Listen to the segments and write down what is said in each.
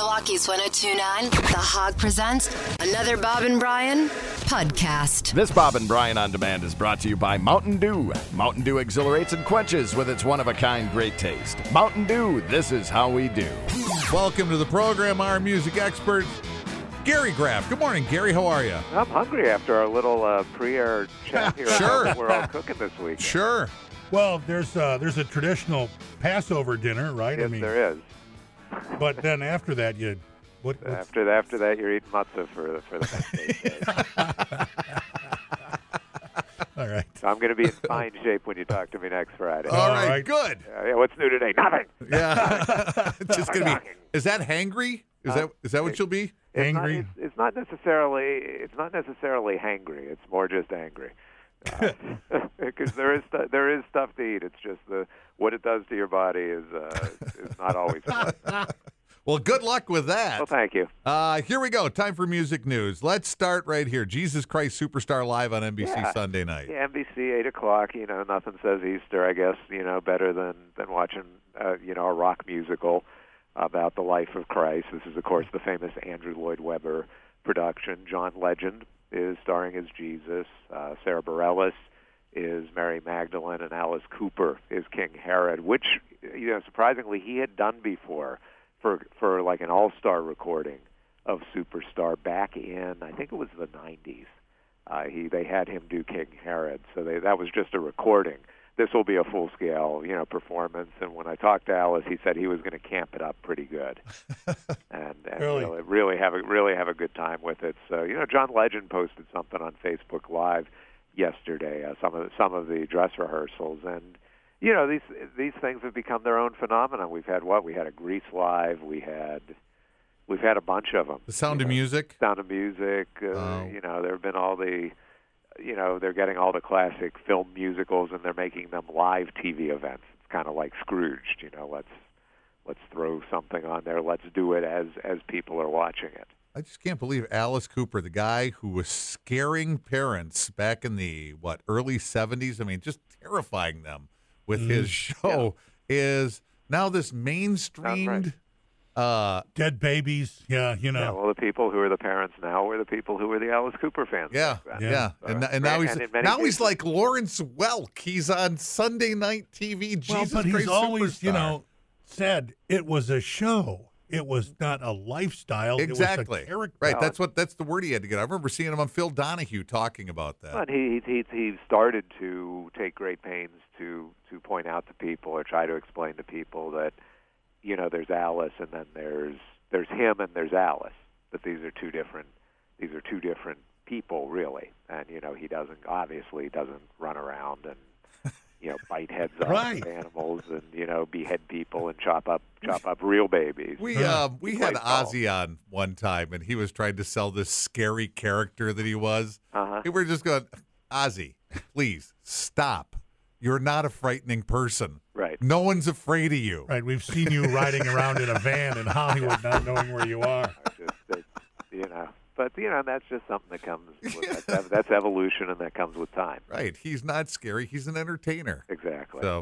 Milwaukee's 102.9, The Hog presents another Bob and Brian podcast. This Bob and Brian On Demand is brought to you by Mountain Dew. Mountain Dew exhilarates and quenches with its one-of-a-kind great taste. Mountain Dew, this is how we do. Welcome to the program, our music expert, Gary Graff. Good morning, Gary. How are you? I'm hungry after our little pre-air chat here. Sure. About what we're all cooking this week. Sure. Well, there's a traditional Passover dinner, right? Yes, there is. But then after that, After that, you're eating matzah for the next 8 days. All right. So I'm going to be in fine shape when you talk to me next Friday. All right, right. good. Yeah, what's new today? Nothing. Yeah. Just gonna be. Is that hangry? Is that what you'll be? Angry? It's not necessarily hangry. It's more just angry. Because there is stuff to eat. It's just what it does to your body is not always fun. Well, good luck with that. Well, thank you. Here we go. Time for music news. Let's start right here. Jesus Christ Superstar live on NBC Yeah. Sunday night. Yeah, NBC, 8 o'clock. Nothing says Easter, I guess. Better than watching a rock musical about the life of Christ. This is, of course, the famous Andrew Lloyd Webber production. John Legend is starring as Jesus. Sarah Bareilles is Mary Magdalene, and Alice Cooper is King Herod, which, surprisingly, he had done before for like an all-star recording of Superstar back in, I think it was the 90s. They had him do King Herod, so that was just a recording. This will be a full-scale, performance. And when I talked to Alice, he said he was going to camp it up pretty good, and really have a good time with it. So, John Legend posted something on Facebook Live yesterday, some of the dress rehearsals, and these things have become their own phenomenon. We've had we had a Grease Live, we've had a bunch of them. The Sound of Music. Sound of Music. There have been all the. They're getting all the classic film musicals and they're making them live TV events. It's kind of like Scrooged, let's throw something on there. Let's do it as people are watching it. I just can't believe Alice Cooper, the guy who was scaring parents back in the early 70s. I mean, just terrifying them with his show is now this mainstreamed. Dead babies, Yeah, well, the people who are the parents now were the people who were the Alice Cooper fans. Yeah. And now he's like Lawrence Welk. He's on Sunday night TV. Jesus but he's Christ always, Superstar. said it was a show. It was not a lifestyle. Exactly. It was a character. Right. That's the word he had to get. I remember seeing him on Phil Donahue talking about that. But he started to take great pains to point out to people or try to explain to people that there's Alice and then there's him and there's Alice, but these are two different people really, and he doesn't run around and bite heads off of animals and behead people and chop up real babies. We had Ozzy on one time, and he was trying to sell this scary character that he was. And we're just going, Ozzy, please stop. You're not a frightening person. Right. No one's afraid of you. Right. We've seen you riding around in a van in Hollywood, not knowing where you are. But that's just something that comes. That's evolution, and that comes with time. Right. He's not scary. He's an entertainer. Exactly. So,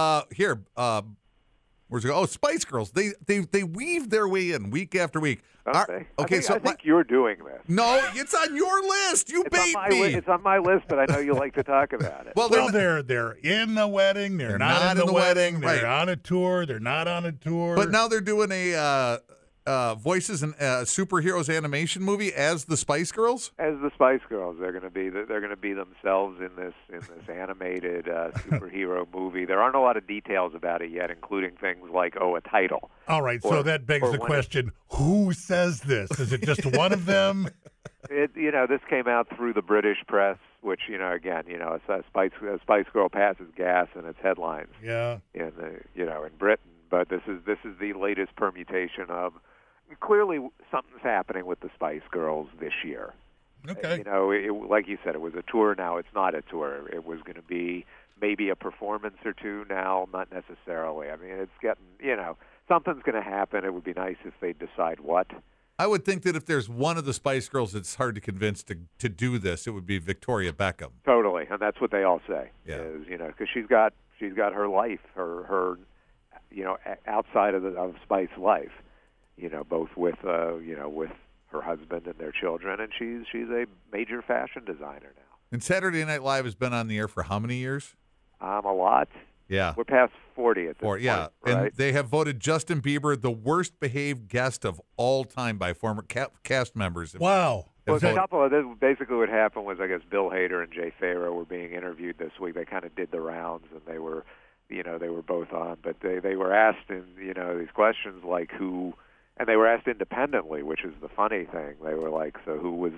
where's it go? Oh, Spice Girls. They weave their way in week after week. Okay. Okay. I think you're doing this. No, it's on your list. You bait me. It's on my list, but I know you like to talk about it. Well, they're in the wedding. They're not in the wedding. They're right. on a tour. They're not on a tour. But now they're doing a Voices and Superheroes animation movie as the Spice Girls. As the Spice Girls, they're going to be themselves in this animated superhero movie. There aren't a lot of details about it yet, including things like a title. All right, so that begs the question: who says this? Is it just one of them? This came out through the British press, which a Spice Girl passes gas in its headlines. Yeah. In Britain, but this is the latest permutation of. Clearly, something's happening with the Spice Girls this year. Okay. Like you said, it was a tour. Now it's not a tour. It was going to be maybe a performance or two. Now, not necessarily. I mean, it's getting, something's going to happen. It would be nice if they decide what. I would think that if there's one of the Spice Girls that's hard to convince to do this, it would be Victoria Beckham. Totally, and that's what they all say. Yeah. Because she's got her life, her outside of Spice life. both with with her husband and their children, and she's a major fashion designer now. And Saturday Night Live has been on the air for how many years? A lot. Yeah. We're past 40 at this point. Yeah, right? and they have voted Justin Bieber the worst behaved guest of all time by former cast members. Wow. Well, a couple of this, basically what happened was, I guess, Bill Hader and Jay Farrow were being interviewed this week. They kind of did the rounds, and they were both on, but they were asked these questions like who, and they were asked independently, which is the funny thing. They were like, so who was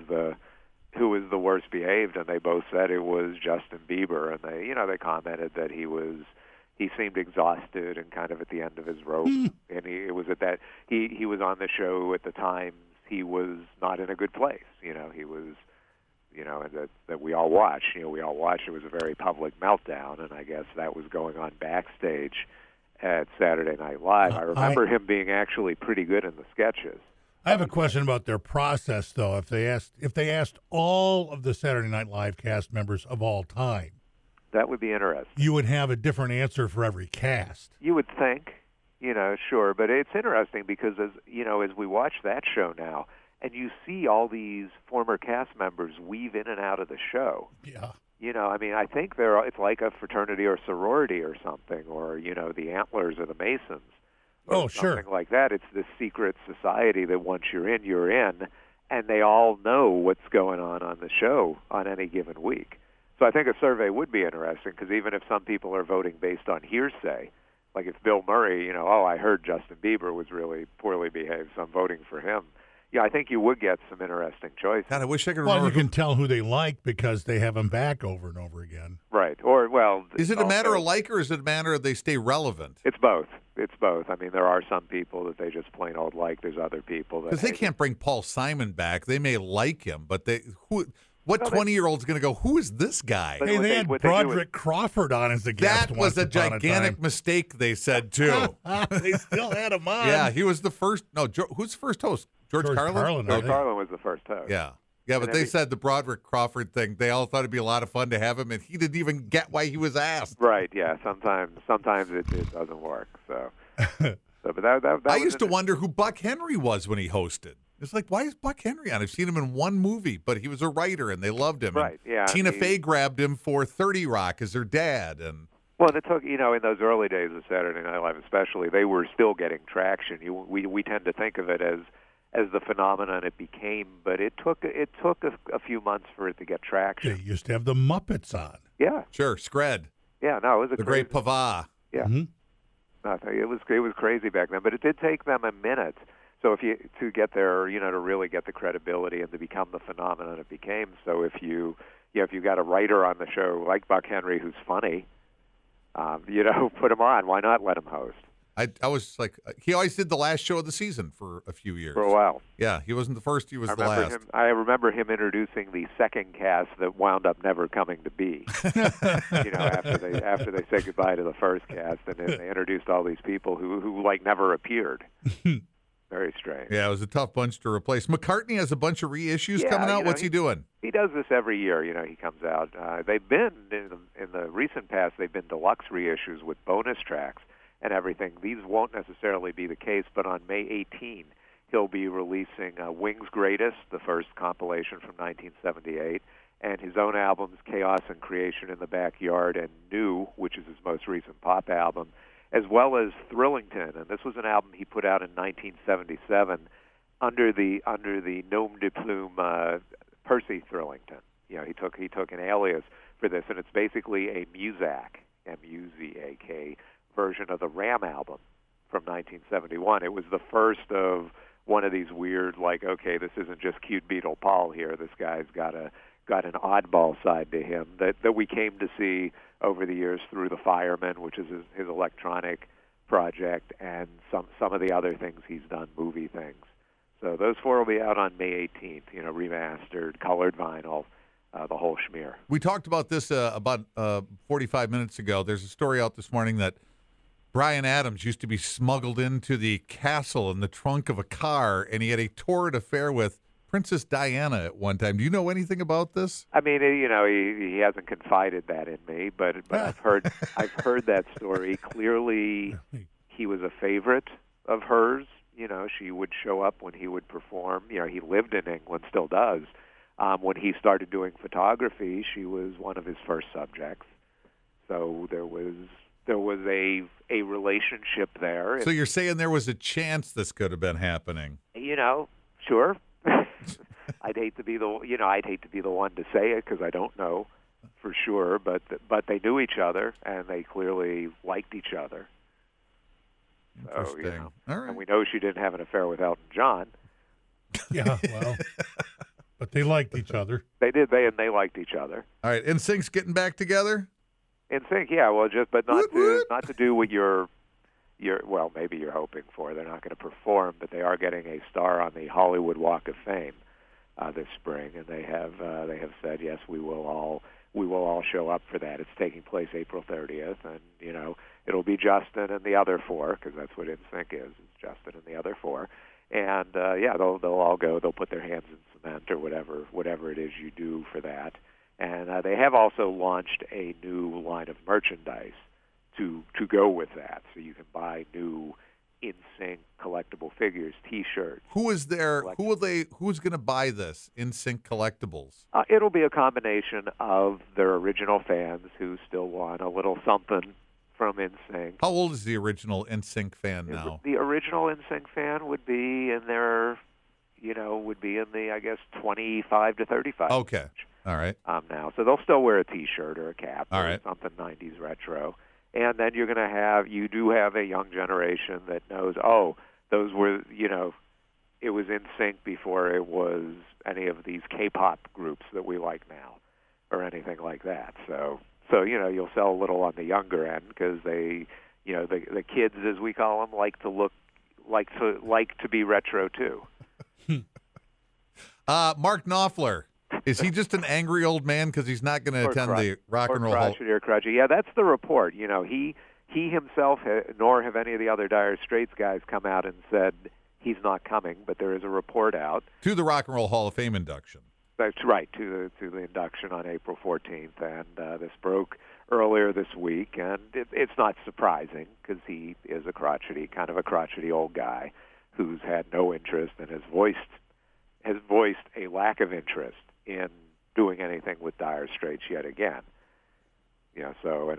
the worst behaved? And they both said it was Justin Bieber, and they commented that he seemed exhausted and kind of at the end of his rope, and he was on the show at the time. He was not in a good place. He was, and that we all watched. We all watched. It was a very public meltdown, and I guess that was going on backstage at Saturday Night Live. I remember him being actually pretty good in the sketches. I have a question about their process, though. If they asked all of the Saturday Night Live cast members of all time, that would be interesting. You would have a different answer for every cast. You would think. Sure, but it's interesting because as we watch that show now, and you see all these former cast members weave in and out of the show. Yeah. I think it's like a fraternity or sorority or something, or the Antlers or the Masons. Or something like that. It's this secret society that once you're in, and they all know what's going on the show on any given week. So I think a survey would be interesting, because even if some people are voting based on hearsay, like if Bill Murray, I heard Justin Bieber was really poorly behaved, so I'm voting for him. Yeah, I think you would get some interesting choices. God, I wish I could remember. Well, you can tell who they like because they have them back over and over again. Right. Or, well... Is it a matter of like, or is it a matter of they stay relevant? It's both. I mean, there are some people that they just plain old like. There's other people that... Because they can't bring Paul Simon back. They may like him, but what 20-year-old's going to go, who is this guy? Hey, they had Broderick Crawford on as a guest. That was a gigantic mistake, they said, too. They still had him on. Yeah, he was the first. No, who's the first host? George Carlin? George Carlin was the first host. Yeah. Yeah, but they said the Broderick Crawford thing, they all thought it'd be a lot of fun to have him, and he didn't even get why he was asked. Right, yeah. Sometimes it doesn't work. So, but that I used to wonder who Buck Henry was when he hosted. It's like, why is Buck Henry on? I've seen him in one movie, but he was a writer, and they loved him. Right, yeah. Tina Fey grabbed him for 30 Rock as her dad, and... Well, it took, in those early days of Saturday Night Live especially, they were still getting traction. We tend to think of it as the phenomenon it became, but it took a few months for it to get traction. They used to have the Muppets on. Yeah. Sure, Scred. Yeah, no, it was the great Pava. Yeah. Mm-hmm. No, it was crazy back then, but it did take them a minute. So to get there, to really get the credibility and to become the phenomenon it became. So if you got a writer on the show like Buck Henry who's funny, put him on. Why not let him host? I was like, he always did the last show of the season for a few years. For a while. Yeah, he wasn't the first, he was the last. I remember him introducing the second cast that wound up never coming to be. After they said goodbye to the first cast, and then they introduced all these people who never appeared. Very strange. Yeah, it was a tough bunch to replace. McCartney has a bunch of reissues coming out. What's he doing? He does this every year. He comes out. They've been, in the recent past, they've been deluxe reissues with bonus tracks and everything. These won't necessarily be the case, but on May 18, he'll be releasing Wings Greatest, the first compilation from 1978, and his own albums, Chaos and Creation in the Backyard, and New, which is his most recent pop album, as well as Thrillington. And this was an album he put out in 1977 under the nom de plume Percy Thrillington. He took an alias for this, and it's basically a Muzak, M-U-Z-A-K, version of the Ram album from 1971. It was the first of one of these weird, okay, this isn't just cute Beatle Paul here. This guy's got an oddball side to him that we came to see over the years through The Fireman, which is his electronic project, and some of the other things he's done, movie things. So those four will be out on May 18th, remastered, colored vinyl, the whole schmear. We talked about this about 45 minutes ago. There's a story out this morning that Bryan Adams used to be smuggled into the castle in the trunk of a car, and he had a torrid affair with Princess Diana at one time. Do you know anything about this? I mean, he hasn't confided that in me, but I've heard that story. Clearly, he was a favorite of hers, she would show up when he would perform. He lived in England, still does. When he started doing photography, she was one of his first subjects. So there was a relationship there. So you're saying there was a chance this could have been happening? Sure. I'd hate to be the one to say it because I don't know for sure, but they knew each other and they clearly liked each other. Interesting. So, All right. And we know she didn't have an affair with Elton John. Yeah, well, but they liked each other. They did. They liked each other. All right. NSYNC's getting back together? NSYNC, yeah. Well, but not Woot, woot. not to do what maybe you're hoping for. They're not going to perform, but they are getting a star on the Hollywood Walk of Fame this spring, and they have said yes, we will all show up for that. It's taking place April 30th, and it'll be Justin and the other four because that's what NSYNC is. It's Justin and the other four, and they'll all go. They'll put their hands in cement or whatever it is you do for that, and they have also launched a new line of merchandise to go with that, so you can buy new NSYNC collectible figures, T-shirts. Who's going to buy this NSYNC collectibles? It'll be a combination of their original fans who still want a little something from NSYNC. How old is the original NSYNC fan now? The original NSYNC fan would be in the I guess 25 to 35. Okay, all right. Now, so they'll still wear a T-shirt or a cap All or right. something 90s retro. And then you do have a young generation that knows, those were, it was NSYNC before it was any of these K-pop groups that we like now or anything like that. So you'll sell a little on the younger end because they, the kids, as we call them, like to be retro too. Mark Knopfler. Is he just an angry old man because he's not going to attend the Rock and Roll Hall? Crotchety. Yeah, that's the report. He himself, nor have any of the other Dire Straits guys come out and said he's not coming, but there is a report out. To the Rock and Roll Hall of Fame induction. That's right, to the induction on April 14th, and this broke earlier this week, and it's not surprising because he is kind of a crotchety old guy who's had no interest and has voiced a lack of interest in doing anything with Dire Straits yet again. So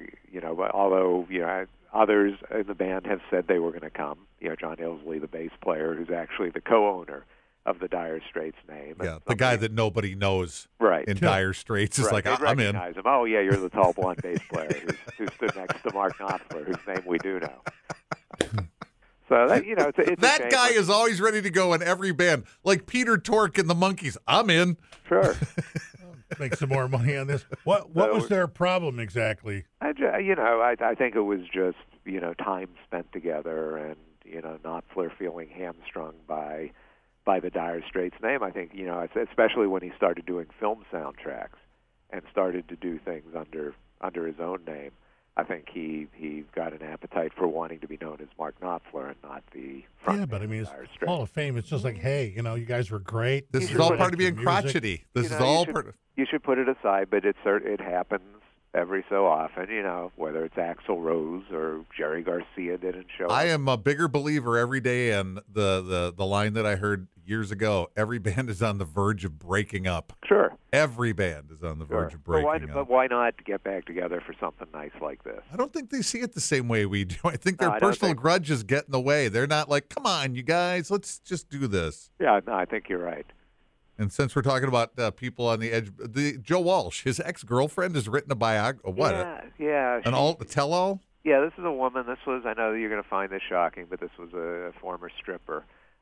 although others in the band have said they were going to come. John Illsley, the bass player, who's actually the co-owner of the Dire Straits name. Yeah, the guy that nobody knows right. in Dire Straits is right. like, They'd I'm in. recognize him. Oh, yeah, you're the tall blonde bass player who stood next to Mark Knopfler, whose name we do know. So that it's that a shame guy when- is always ready to go in every band, like Peter Tork and the Monkees. I'm in. Sure. Make some more money on this. What was their problem exactly? I think it was just time spent together and Knopfler feeling hamstrung by the Dire Straits name. I think especially when he started doing film soundtracks and started to do things under his own name. I think he got an appetite for wanting to be known as Mark Knopfler and not the front. Yeah, but I mean, it's Dire Straits. Hall of Fame. It's just like, hey, you guys were great. This is should all put part it of being to music. crotchety. This is You all should, part of... You should put it aside, but it happens every so often, whether it's Axl Rose or Jerry Garcia didn't show I up. am a bigger believer every day in the line that I heard years ago. Every band is on the verge of breaking up. Sure. Every band is on the verge of breaking But up. why not get back together for something nice like this? I don't think they see it the same way we do. I think No, their I don't personal think- grudges get in the way. They're not like, come on, you guys, let's just do this. Yeah, no, I think you're right. And since we're talking about people on the edge, Joe Walsh, his ex-girlfriend, has written a biography. What? Yeah. A tell-all? Yeah, this is a woman. I know that you're going to find this shocking, but this was a former stripper,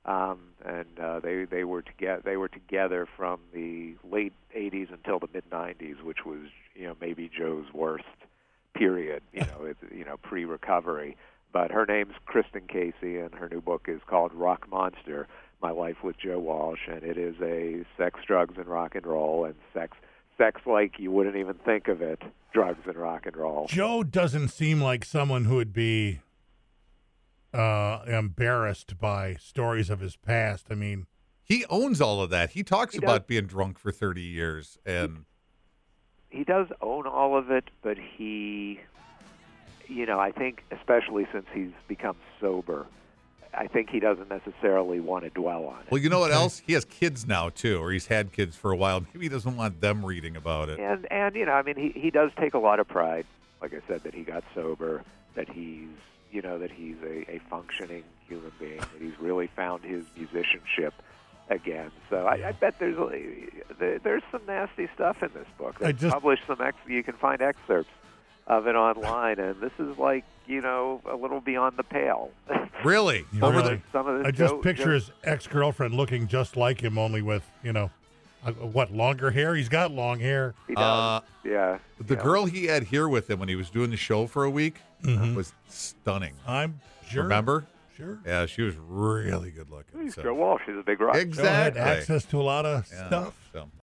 and they were together from the late '80s until the mid '90s, which was maybe Joe's worst period, pre-recovery. But her name's Kristen Casey, and her new book is called Rock Monster: My Life with Joe Walsh, and it is a sex, drugs, and rock and roll, and sex like you wouldn't even think of it, drugs and rock and roll. Joe doesn't seem like someone who would be embarrassed by stories of his past. I mean, He owns all of that. He talks He about being drunk for 30 years. And He does own all of it, but I think especially since he's become sober, I think he doesn't necessarily want to dwell on it. Well, you know what else? He has kids now too, or he's had kids for a while. Maybe he doesn't want them reading about it. And you know, I mean, he does take a lot of pride, like I said, that he got sober, that he's a functioning human being, that he's really found his musicianship again. So I bet there's some nasty stuff in this book. They published you can find excerpts of it online, and this is like, you know, a little beyond the pale. Really? Some of this I just picture his ex-girlfriend looking just like him, only with, you know, longer hair? He's got long hair. He does. Yeah. The girl he had here with him when he was doing the show for a week was stunning. I'm sure. Remember? Sure. Yeah, she was really good looking. Joe Walsh is a big rock. Exactly. Had access to a lot of stuff. So.